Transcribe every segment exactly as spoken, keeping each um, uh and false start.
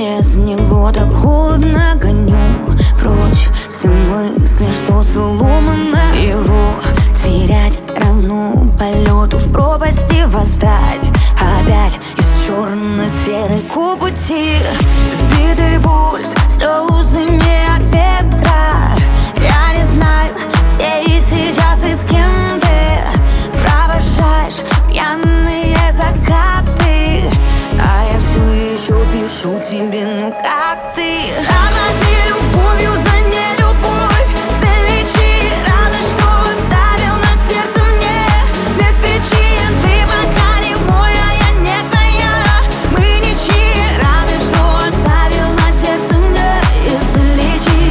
Без него так холодно, гоню прочь все мысли, что сломано. Его терять равно полету в пропасти восстать опять из черно-серой копоти. Сбитый пульс, слезы не от ветра. Я не знаю, где и сейчас и с кем ты провожаешь пьяные закаты, а я все еще пишу тебе, ну как ты? Заплати любовью за нелюбовь, залечи раны, что оставил на сердце мне. Без причин ты пока не мой, а я не твоя. Мы ничьи, раны, что оставил на сердце мне, и залечи.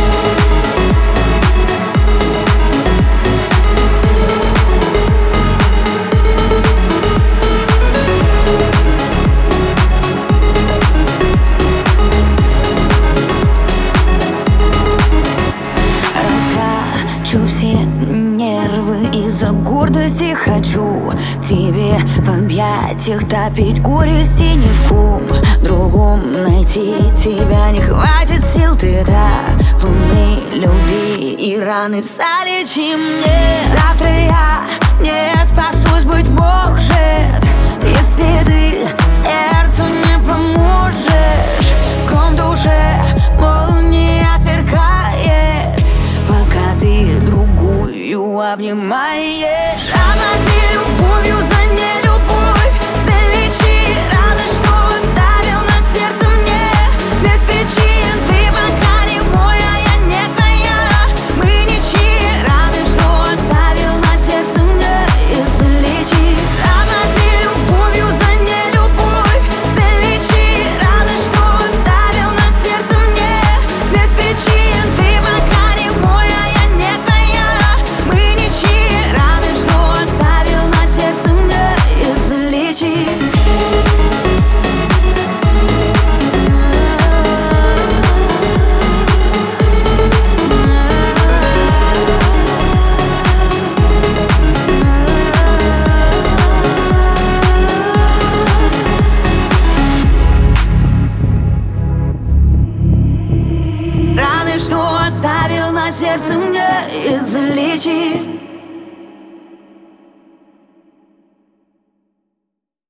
Растрачу все нервы из-за гордости. Хочу тебе в объятиях топить горе снежком. Другом найти тебя не хватит сил. Ты до луны люби и раны залечи мне. Завтра я